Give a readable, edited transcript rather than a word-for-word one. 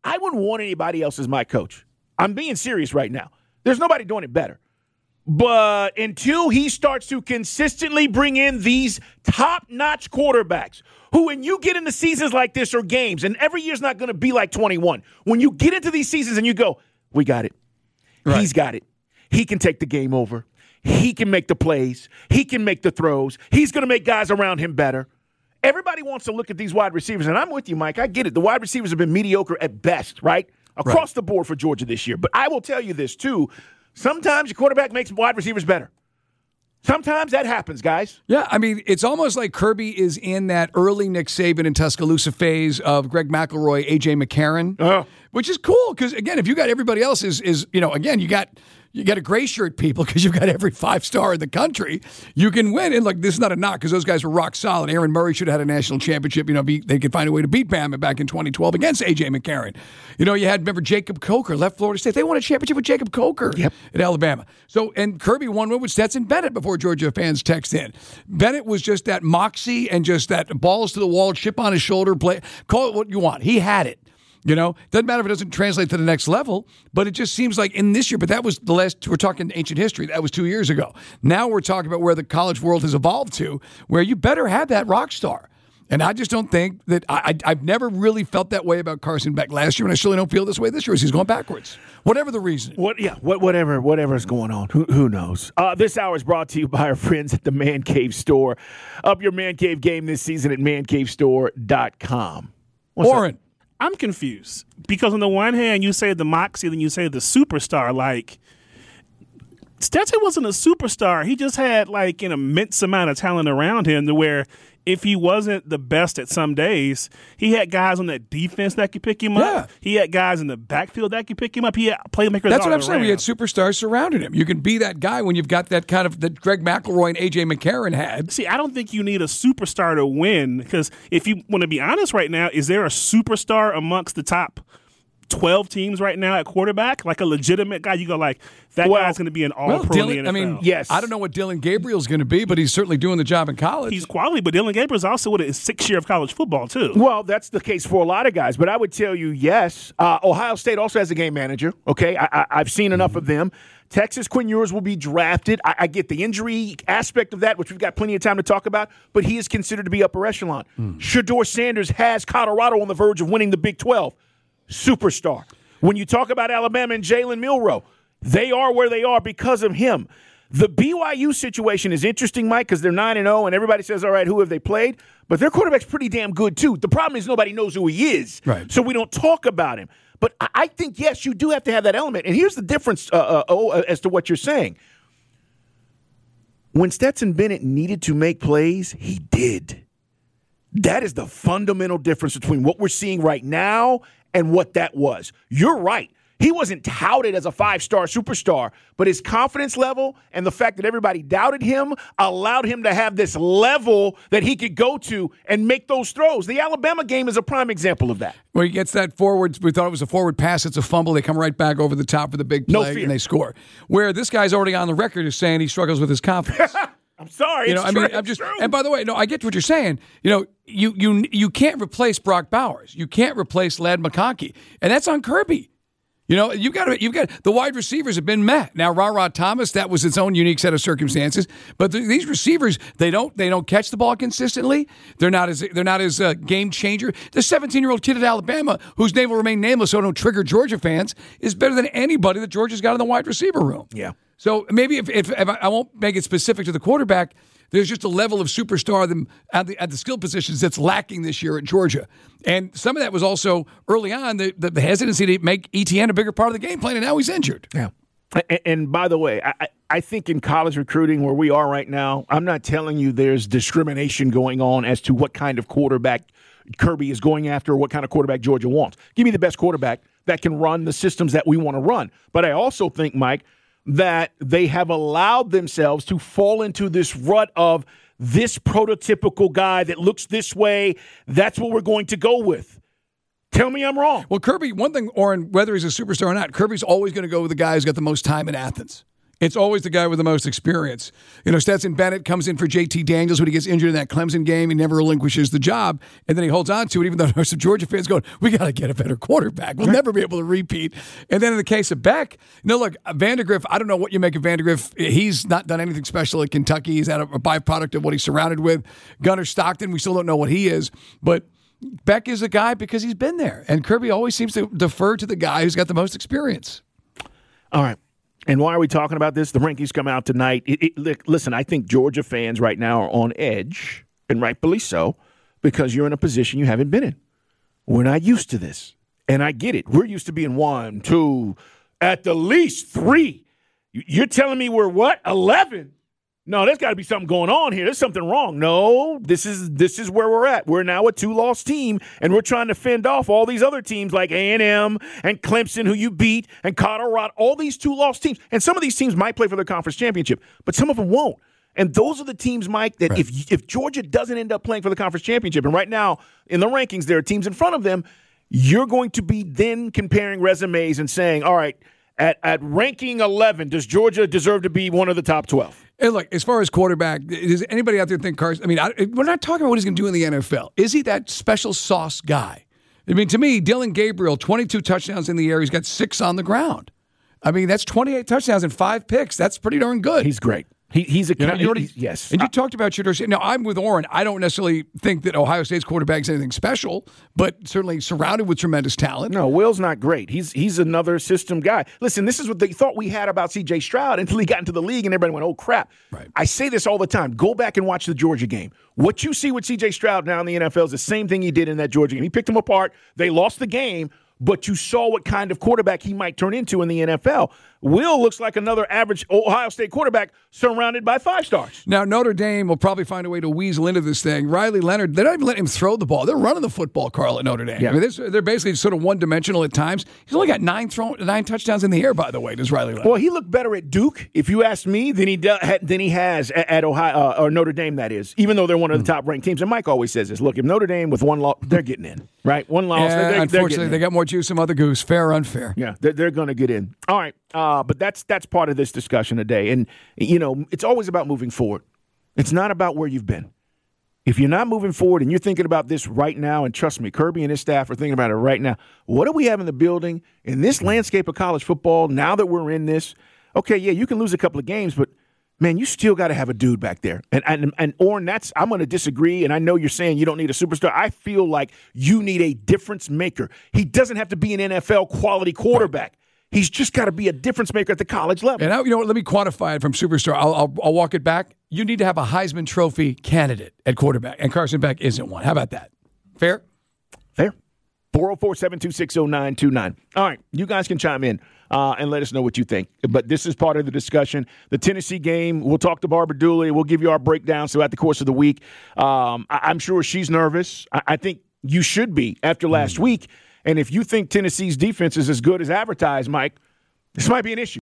I wouldn't want anybody else as my coach. I'm being serious right now. There's nobody doing it better. But until he starts to consistently bring in these top-notch quarterbacks who, when you get into seasons like this or games, and every year's not going to be like 21, when you get into these seasons and you go, we got it. Right. He's got it. He can take the game over. He can make the plays. He can make the throws. He's going to make guys around him better. Everybody wants to look at these wide receivers, and I'm with you, Mike. I get it. The wide receivers have been mediocre at best, right? Across the board for Georgia this year. But I will tell you this, too. Sometimes your quarterback makes wide receivers better. Sometimes that happens, guys. Yeah, I mean, it's almost like Kirby is in that early Nick Saban and Tuscaloosa phase of Greg McElroy, A.J. McCarron, which is cool because, again, if you got everybody else again, you got a gray shirt people because you've got every 5-star in the country, you can win. And, look, this is not a knock because those guys were rock solid. Aaron Murray should have had a national championship. They could find a way to beat Bama back in 2012 against A.J. McCarron. Remember Jacob Coker left Florida State. They won a championship with Jacob Coker at Alabama. So, and Kirby won one with Stetson Bennett before Georgia fans text in. Bennett was just that moxie and just that balls to the wall, chip on his shoulder play. Call it what you want. He had it. Doesn't matter if it doesn't translate to the next level, but it just seems like in this year, but that was we're talking ancient history. That was 2 years ago. Now we're talking about where the college world has evolved to, where you better have that rock star. And I just don't think that I've never really felt that way about Carson Beck last year, and I surely don't feel this way this year as he's going backwards. Whatever the reason. Whatever's going on. Who knows? This hour is brought to you by our friends at the Man Cave Store. Up your Man Cave game this season at mancavestore.com. Warren. I'm confused because on the one hand, you say the moxie, then you say the superstar. Like, Stetson wasn't a superstar. He just had like an immense amount of talent around him to where if he wasn't the best at some days, he had guys on that defense that could pick him up. He had guys in the backfield that could pick him up. He had playmakers. That's what I'm saying. We had superstars surrounding him. You can be that guy when you've got that kind of that Greg McElroy and A.J. McCarron had. See, I don't think you need a superstar to win because if you want to be honest right now, is there a superstar amongst the top 12 teams right now at quarterback, like a legitimate guy? You go like, that guy's going to be an all-pro in the NFL. Yes. I don't know what Dylan Gabriel's going to be, but he's certainly doing the job in college. He's quality, but Dylan Gabriel's also with his 6th year of college football, too. Well, that's the case for a lot of guys, but I would tell you, yes. Ohio State also has a game manager, okay? I've seen enough of them. Texas, Quinn Ewers will be drafted. I get the injury aspect of that, which we've got plenty of time to talk about, but he is considered to be upper echelon. Shedeur Sanders has Colorado on the verge of winning the Big 12. Superstar. When you talk about Alabama and Jalen Milroe, they are where they are because of him. The BYU situation is interesting, Mike, because they're 9-0, and everybody says, all right, who have they played? But their quarterback's pretty damn good, too. The problem is nobody knows who he is, so we don't talk about him. But I think, yes, you do have to have that element. And here's the difference as to what you're saying. When Stetson Bennett needed to make plays, he did. That is the fundamental difference between what we're seeing right now and what that was. You're right. He wasn't touted as a 5-star superstar, but his confidence level and the fact that everybody doubted him allowed him to have this level that he could go to and make those throws. The Alabama game is a prime example of that. Where he gets that forward, we thought it was a forward pass, it's a fumble, they come right back over the top for the big play, and they score. Where this guy's already on the record as saying he struggles with his confidence. I'm sorry. It's true. And by the way, no, I get what you're saying. You can't replace Brock Bowers. You can't replace Ladd McConkey, and that's on Kirby. You've got the wide receivers have been met. Now, Ra Thomas, that was its own unique set of circumstances. But these receivers, they don't catch the ball consistently. They're not as game changer. The 17-year-old kid at Alabama, whose name will remain nameless, so don't trigger Georgia fans, is better than anybody that Georgia's got in the wide receiver room. Yeah. So maybe if I won't make it specific to the quarterback, there's just a level of superstar at the skill positions that's lacking this year at Georgia. And some of that was also early on the hesitancy to make Etienne a bigger part of the game plan, and now he's injured. Yeah. And by the way, I think in college recruiting where we are right now, I'm not telling you there's discrimination going on as to what kind of quarterback Kirby is going after or what kind of quarterback Georgia wants. Give me the best quarterback that can run the systems that we want to run. But I also think, Mike, that they have allowed themselves to fall into this rut of this prototypical guy that looks this way. That's what we're going to go with. Tell me I'm wrong. Well, Kirby, one thing, Orrin, whether he's a superstar or not, Kirby's always going to go with the guy who's got the most time in Athens. It's always the guy with the most experience. Stetson Bennett comes in for JT Daniels when he gets injured in that Clemson game. He never relinquishes the job, and then he holds on to it, even though there's some Georgia fans going, we got to get a better quarterback. We'll never be able to repeat. And then in the case of Beck, look, Vandagriff, I don't know what you make of Vandagriff. He's not done anything special at Kentucky. He's had a byproduct of what he's surrounded with. Gunnar Stockton, we still don't know what he is, but Beck is a guy because he's been there. And Kirby always seems to defer to the guy who's got the most experience. All right. And why are we talking about this? The rankings come out tonight. Listen, I think Georgia fans right now are on edge, and rightfully so, because you're in a position you haven't been in. We're not used to this. And I get it. We're used to being 1, 2, at the least 3. You're telling me we're what? 11? No, there's got to be something going on here. There's something wrong. No, this is where we're at. We're now a 2-loss team, and we're trying to fend off all these other teams like A&M and Clemson, who you beat, and Colorado, all these 2-loss teams. And some of these teams might play for their conference championship, but some of them won't. And those are the teams, Mike, that right. if Georgia doesn't end up playing for the conference championship, and right now in the rankings there are teams in front of them, you're going to be then comparing resumes and saying, all right, at ranking 11, does Georgia deserve to be one of the top 12? And look, as far as quarterback, does anybody out there think Carson? We're not talking about what he's going to do in the NFL. Is he that special sauce guy? To me, Dylan Gabriel, 22 touchdowns in the air. He's got 6 on the ground. That's 28 touchdowns and 5 picks. That's pretty darn good. He's great. He's a yes. And you talked about Shedeur. Now, I'm with Orrin. I don't necessarily think that Ohio State's quarterback is anything special, but certainly surrounded with tremendous talent. No, Will's not great. He's another system guy. Listen, this is what they thought we had about C.J. Stroud until he got into the league and everybody went, oh, crap. Right. I say this all the time. Go back and watch the Georgia game. What you see with C.J. Stroud now in the NFL is the same thing he did in that Georgia game. He picked them apart. They lost the game, but you saw what kind of quarterback he might turn into in the NFL. Will looks like another average Ohio State quarterback surrounded by 5 stars. Now, Notre Dame will probably find a way to weasel into this thing. Riley Leonard, they're not even letting him throw the ball. They're running the football, Carl, at Notre Dame. Yeah. They're basically sort of one-dimensional at times. He's only got 9 touchdowns in the air, by the way, does Riley Leonard. Well, he looked better at Duke, if you ask me, than he has at Ohio or Notre Dame, that is, even though they're one of the top-ranked teams. And Mike always says this, look, if Notre Dame with 1 loss, they're getting in, right? 1 loss, they're unfortunately, they got more juice than Mother Goose, fair or unfair. Yeah, they're going to get in. All right, but that's part of this discussion today. And, it's always about moving forward. It's not about where you've been. If you're not moving forward and you're thinking about this right now, and trust me, Kirby and his staff are thinking about it right now, what do we have in the building in this landscape of college football now that we're in this? Okay, yeah, you can lose a couple of games, but, man, you still got to have a dude back there. And Orrin, I'm going to disagree, and I know you're saying you don't need a superstar. I feel like you need a difference maker. He doesn't have to be an NFL quality quarterback. He's just got to be a difference maker at the college level. And let me quantify it from superstar. I'll walk it back. You need to have a Heisman Trophy candidate at quarterback, and Carson Beck isn't one. How about that? Fair? Fair. 404-726-0929. All right, you guys can chime in and let us know what you think. But this is part of the discussion. The Tennessee game, we'll talk to Barbara Dooley. We'll give you our breakdown throughout the course of the week. I'm sure she's nervous. I think you should be after last week. And if you think Tennessee's defense is as good as advertised, Mike, this might be an issue.